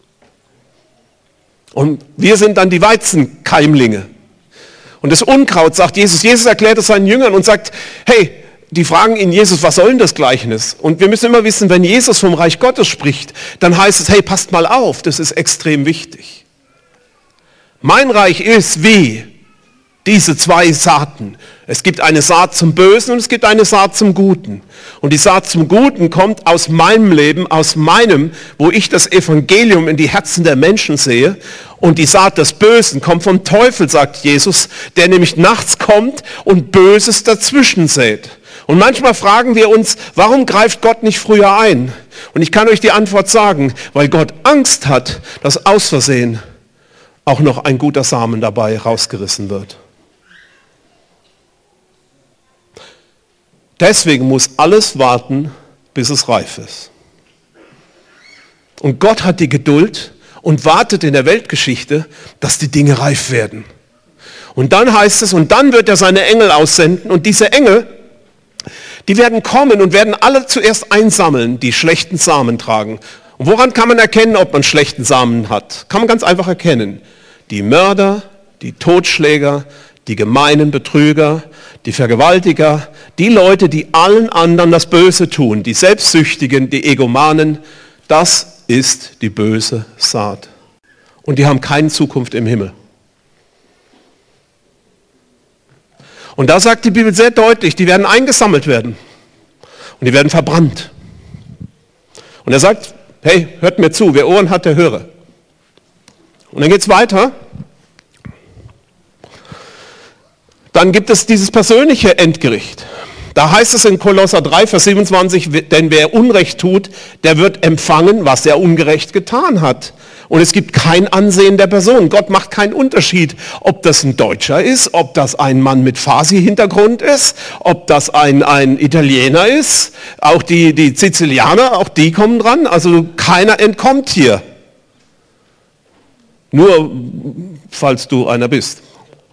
Und wir sind dann die Weizenkeimlinge. Und das Unkraut, sagt Jesus, Jesus erklärt es seinen Jüngern und sagt, hey, die fragen ihn, Jesus, was soll denn das Gleichnis? Und wir müssen immer wissen, wenn Jesus vom Reich Gottes spricht, dann heißt es, hey, passt mal auf, das ist extrem wichtig. Mein Reich ist wie diese zwei Saaten. Es gibt eine Saat zum Bösen und es gibt eine Saat zum Guten. Und die Saat zum Guten kommt aus meinem Leben, aus meinem, wo ich das Evangelium in die Herzen der Menschen sehe. Und die Saat des Bösen kommt vom Teufel, sagt Jesus, der nämlich nachts kommt und Böses dazwischen sät. Und manchmal fragen wir uns, warum greift Gott nicht früher ein? Und ich kann euch die Antwort sagen, weil Gott Angst hat, dass aus Versehen auch noch ein guter Samen dabei rausgerissen wird. Deswegen muss alles warten, bis es reif ist. Und Gott hat die Geduld und wartet in der Weltgeschichte, dass die Dinge reif werden. Und dann heißt es, und dann wird er seine Engel aussenden und diese Engel, die werden kommen und werden alle zuerst einsammeln, die schlechten Samen tragen. Und woran kann man erkennen, ob man schlechten Samen hat? Kann man ganz einfach erkennen. Die Mörder, die Totschläger, die gemeinen Betrüger, die Vergewaltiger, die Leute, die allen anderen das Böse tun, die Selbstsüchtigen, die Egomanen, das ist die böse Saat. Und die haben keine Zukunft im Himmel. Und da sagt die Bibel sehr deutlich, die werden eingesammelt werden und die werden verbrannt. Und er sagt, hey, hört mir zu, wer Ohren hat, der höre. Und dann geht es weiter. Dann gibt es dieses persönliche Endgericht. Da heißt es in Kolosser 3, Vers 27, denn wer Unrecht tut, der wird empfangen, was er ungerecht getan hat. Und es gibt kein Ansehen der Person. Gott macht keinen Unterschied, ob das ein Deutscher ist, ob das ein Mann mit Farsi-Hintergrund ist, ob das ein Italiener ist. Auch die Sizilianer, auch die kommen dran. Also keiner entkommt hier. Nur, falls du einer bist.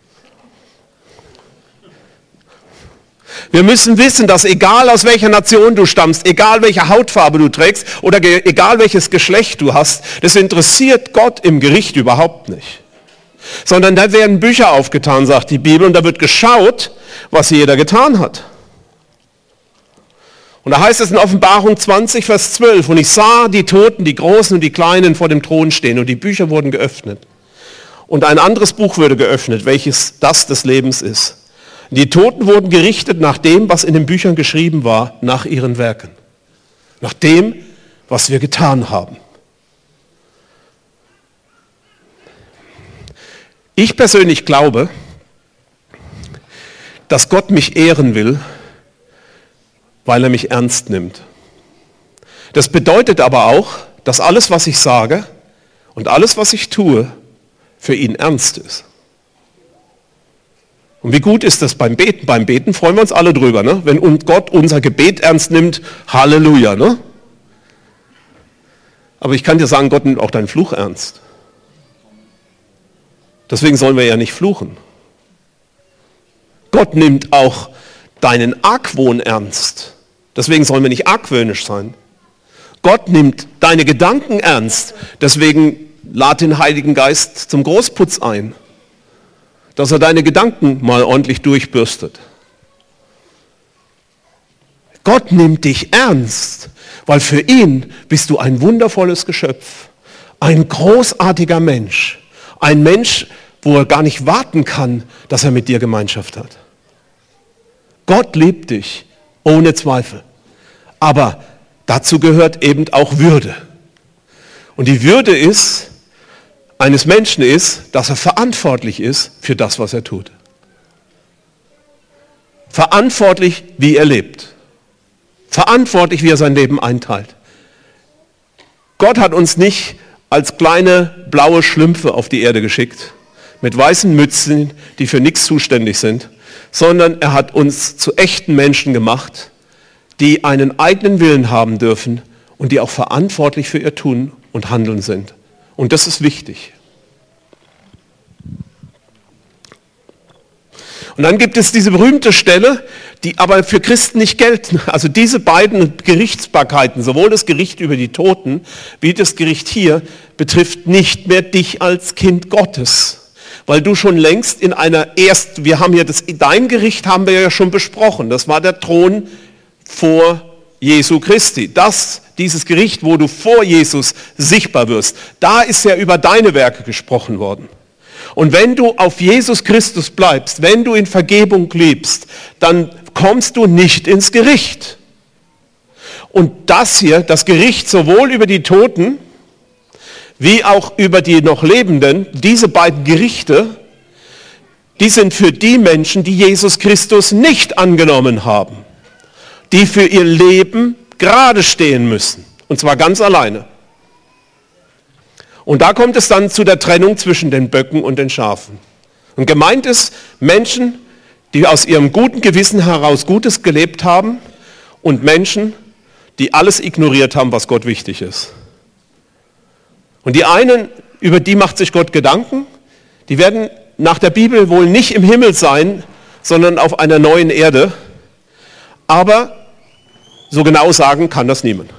Wir müssen wissen, dass egal aus welcher Nation du stammst, egal welche Hautfarbe du trägst oder egal welches Geschlecht du hast, das interessiert Gott im Gericht überhaupt nicht. Sondern da werden Bücher aufgetan, sagt die Bibel, und da wird geschaut, was jeder getan hat. Und da heißt es in Offenbarung 20, Vers 12, und ich sah die Toten, die Großen und die Kleinen vor dem Thron stehen und die Bücher wurden geöffnet. Und ein anderes Buch wurde geöffnet, welches das des Lebens ist. Die Toten wurden gerichtet nach dem, was in den Büchern geschrieben war, nach ihren Werken. Nach dem, was wir getan haben. Ich persönlich glaube, dass Gott mich ehren will, weil er mich ernst nimmt. Das bedeutet aber auch, dass alles, was ich sage und alles, was ich tue, für ihn ernst ist. Und wie gut ist das beim Beten? Beim Beten freuen wir uns alle drüber, ne? Wenn Gott unser Gebet ernst nimmt, Halleluja. Ne? Aber ich kann dir sagen, Gott nimmt auch deinen Fluch ernst. Deswegen sollen wir ja nicht fluchen. Gott nimmt auch deinen Argwohn ernst. Deswegen sollen wir nicht argwöhnisch sein. Gott nimmt deine Gedanken ernst. Deswegen lad den Heiligen Geist zum Großputz ein, dass er deine Gedanken mal ordentlich durchbürstet. Gott nimmt dich ernst, weil für ihn bist du ein wundervolles Geschöpf, ein großartiger Mensch, ein Mensch, wo er gar nicht warten kann, dass er mit dir Gemeinschaft hat. Gott liebt dich, ohne Zweifel. Aber dazu gehört eben auch Würde. Und die Würde eines Menschen ist, dass er verantwortlich ist für das, was er tut. Verantwortlich, wie er lebt. Verantwortlich, wie er sein Leben einteilt. Gott hat uns nicht als kleine blaue Schlümpfe auf die Erde geschickt, mit weißen Mützen, die für nichts zuständig sind, sondern er hat uns zu echten Menschen gemacht, die einen eigenen Willen haben dürfen und die auch verantwortlich für ihr Tun und Handeln sind. Und das ist wichtig. Und dann gibt es diese berühmte Stelle, die aber für Christen nicht gelten. Also diese beiden Gerichtsbarkeiten, sowohl das Gericht über die Toten wie das Gericht hier, betrifft nicht mehr dich als Kind Gottes. Weil du schon längst in wir haben ja dein Gericht haben wir ja schon besprochen. Das war der Thron vor Jesu Christi. Dieses Gericht, wo du vor Jesus sichtbar wirst, da ist ja über deine Werke gesprochen worden. Und wenn du auf Jesus Christus bleibst, wenn du in Vergebung lebst, dann kommst du nicht ins Gericht. Und das hier, das Gericht sowohl über die Toten wie auch über die noch Lebenden, diese beiden Gerichte, die sind für die Menschen, die Jesus Christus nicht angenommen haben, die für ihr Leben gerade stehen müssen, und zwar ganz alleine. Und da kommt es dann zu der Trennung zwischen den Böcken und den Schafen. Und gemeint ist Menschen, die aus ihrem guten Gewissen heraus Gutes gelebt haben, und Menschen, die alles ignoriert haben, was Gott wichtig ist. Und die einen, über die macht sich Gott Gedanken, die werden nach der Bibel wohl nicht im Himmel sein, sondern auf einer neuen Erde. Aber so genau sagen kann das niemand.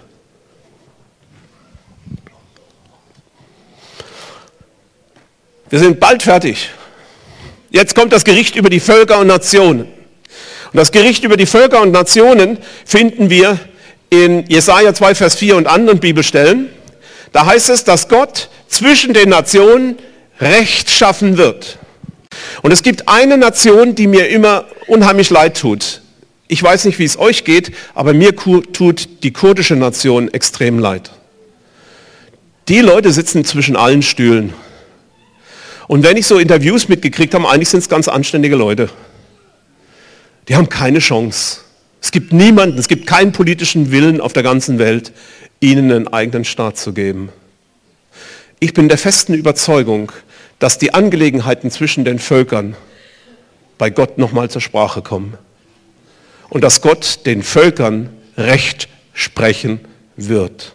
Wir sind bald fertig. Jetzt kommt das Gericht über die Völker und Nationen. Und das Gericht über die Völker und Nationen finden wir in Jesaja 2, Vers 4 und anderen Bibelstellen. Da heißt es, dass Gott zwischen den Nationen Recht schaffen wird. Und es gibt eine Nation, die mir immer unheimlich leid tut. Ich weiß nicht, wie es euch geht, aber mir tut die kurdische Nation extrem leid. Die Leute sitzen zwischen allen Stühlen. Und wenn ich so Interviews mitgekriegt habe, eigentlich sind es ganz anständige Leute. Die haben keine Chance. Es gibt niemanden, es gibt keinen politischen Willen auf der ganzen Welt, ihnen einen eigenen Staat zu geben. Ich bin der festen Überzeugung, dass die Angelegenheiten zwischen den Völkern bei Gott nochmal zur Sprache kommen. Und dass Gott den Völkern Recht sprechen wird.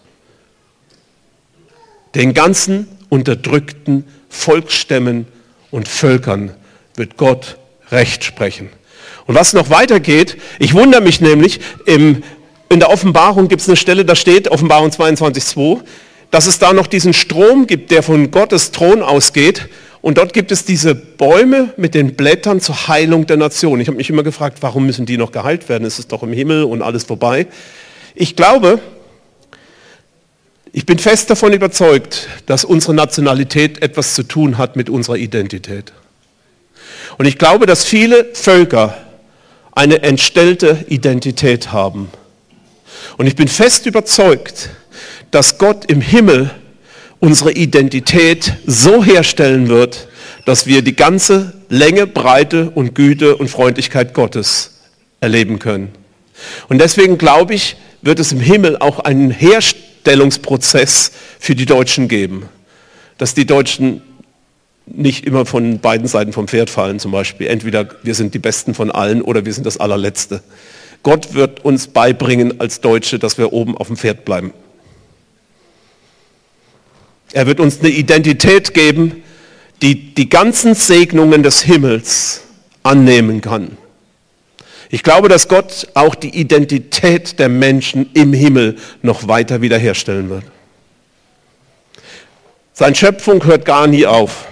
Den ganzen unterdrückten Volksstämmen und Völkern wird Gott Recht sprechen. Und was noch weitergeht, ich wundere mich nämlich, in der Offenbarung gibt es eine Stelle, da steht, Offenbarung 22,2, dass es da noch diesen Strom gibt, der von Gottes Thron ausgeht. Und dort gibt es diese Bäume mit den Blättern zur Heilung der Nation. Ich habe mich immer gefragt, warum müssen die noch geheilt werden? Es ist doch im Himmel und alles vorbei. Ich glaube, ich bin fest davon überzeugt, dass unsere Nationalität etwas zu tun hat mit unserer Identität. Und ich glaube, dass viele Völker eine entstellte Identität haben. Und ich bin fest überzeugt, dass Gott im Himmel unsere Identität so herstellen wird, dass wir die ganze Länge, Breite und Güte und Freundlichkeit Gottes erleben können. Und deswegen glaube ich, wird es im Himmel auch einen Herstellungsprozess für die Deutschen geben. Dass die Deutschen nicht immer von beiden Seiten vom Pferd fallen zum Beispiel. Entweder wir sind die Besten von allen oder wir sind das Allerletzte. Gott wird uns beibringen als Deutsche, dass wir oben auf dem Pferd bleiben. Er wird uns eine Identität geben, die die ganzen Segnungen des Himmels annehmen kann. Ich glaube, dass Gott auch die Identität der Menschen im Himmel noch weiter wiederherstellen wird. Seine Schöpfung hört gar nie auf.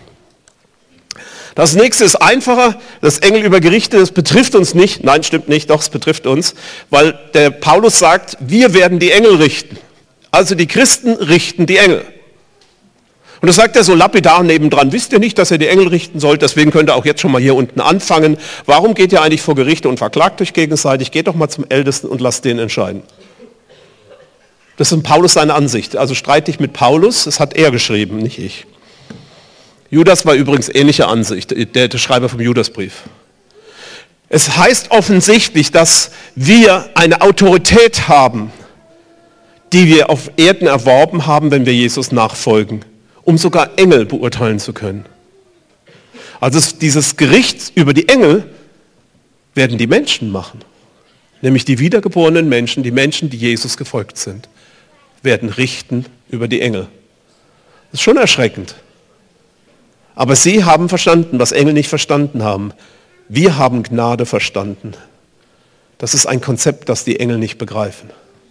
Das nächste ist einfacher, das Engel über Gerichte, das betrifft uns nicht. Nein, stimmt nicht, doch, es betrifft uns, weil der Paulus sagt, wir werden die Engel richten. Also die Christen richten die Engel. Und das sagt er so lapidar nebendran. Wisst ihr nicht, dass ihr die Engel richten sollt? Deswegen könnt ihr auch jetzt schon mal hier unten anfangen. Warum geht ihr eigentlich vor Gerichte und verklagt euch gegenseitig? Geht doch mal zum Ältesten und lasst den entscheiden. Das ist in Paulus seine Ansicht. Also streite ich mit Paulus, das hat er geschrieben, nicht ich. Judas war übrigens ähnlicher Ansicht, der Schreiber vom Judasbrief. Es heißt offensichtlich, dass wir eine Autorität haben, die wir auf Erden erworben haben, wenn wir Jesus nachfolgen, um sogar Engel beurteilen zu können. Also dieses Gericht über die Engel werden die Menschen machen. Nämlich die wiedergeborenen Menschen, die Menschen, die Jesus gefolgt sind, werden richten über die Engel. Das ist schon erschreckend. Aber sie haben verstanden, was Engel nicht verstanden haben. Wir haben Gnade verstanden. Das ist ein Konzept, das die Engel nicht begreifen.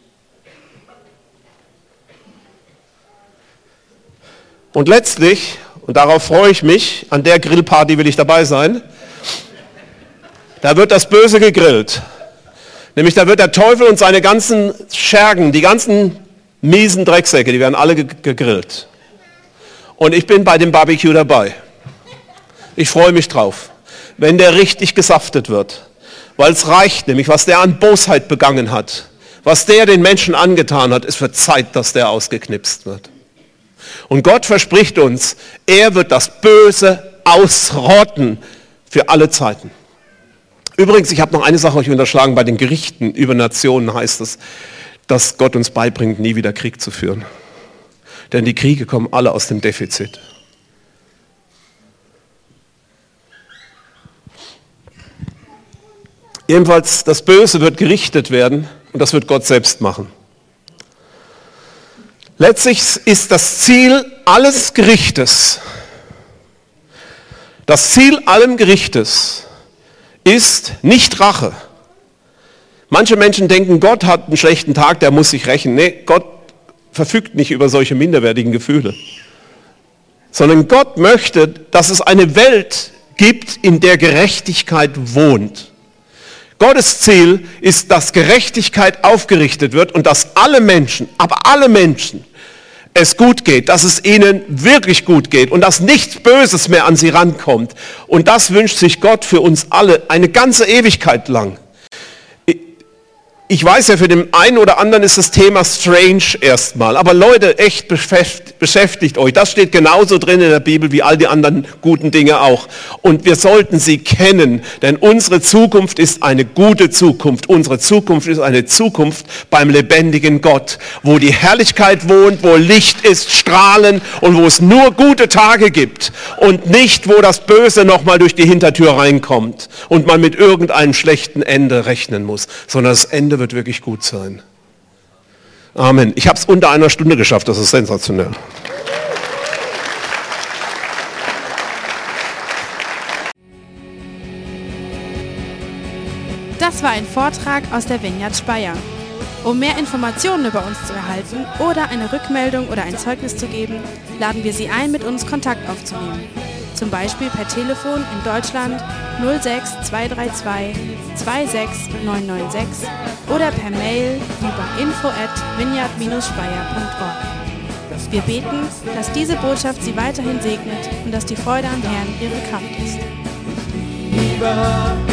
Und letztlich, und darauf freue ich mich, an der Grillparty will ich dabei sein, da wird das Böse gegrillt. Nämlich da wird der Teufel und seine ganzen Schergen, die ganzen miesen Drecksäcke, die werden alle gegrillt. Und ich bin bei dem Barbecue dabei. Ich freue mich drauf, wenn der richtig gesaftet wird, weil es reicht nämlich, was der an Bosheit begangen hat, was der den Menschen angetan hat. Es wird Zeit, dass der ausgeknipst wird. Und Gott verspricht uns, er wird das Böse ausrotten für alle Zeiten. Übrigens, ich habe noch eine Sache euch unterschlagen, bei den Gerichten über Nationen heißt es, dass Gott uns beibringt, nie wieder Krieg zu führen. Denn die Kriege kommen alle aus dem Defizit. Jedenfalls, das Böse wird gerichtet werden und das wird Gott selbst machen. Letztlich ist das Ziel alles Gerichtes, das Ziel allem Gerichtes ist nicht Rache. Manche Menschen denken, Gott hat einen schlechten Tag, der muss sich rächen. Nee, Gott verfügt nicht über solche minderwertigen Gefühle. Sondern Gott möchte, dass es eine Welt gibt, in der Gerechtigkeit wohnt. Gottes Ziel ist, dass Gerechtigkeit aufgerichtet wird und dass alle Menschen, aber alle Menschen, es gut geht, dass es ihnen wirklich gut geht und dass nichts Böses mehr an sie rankommt. Und das wünscht sich Gott für uns alle eine ganze Ewigkeit lang. Ich weiß ja, für den einen oder anderen ist das Thema strange erstmal. Aber Leute, echt beschäftigt euch. Das steht genauso drin in der Bibel wie all die anderen guten Dinge auch. Und wir sollten sie kennen, denn unsere Zukunft ist eine gute Zukunft. Unsere Zukunft ist eine Zukunft beim lebendigen Gott, wo die Herrlichkeit wohnt, wo Licht ist, Strahlen und wo es nur gute Tage gibt und nicht, wo das Böse nochmal durch die Hintertür reinkommt und man mit irgendeinem schlechten Ende rechnen muss, sondern das Ende wird wirklich gut sein. Amen. Ich habe es unter einer Stunde geschafft, das ist sensationell. Das war ein Vortrag aus der Vineyard Speyer. Um mehr Informationen über uns zu erhalten oder eine Rückmeldung oder ein Zeugnis zu geben, laden wir Sie ein, mit uns Kontakt aufzunehmen. Zum Beispiel per Telefon in Deutschland 06 232 26996 oder per Mail über info@vineyard-speyer.org. Wir beten, dass diese Botschaft Sie weiterhin segnet und dass die Freude am Herrn Ihre Kraft ist.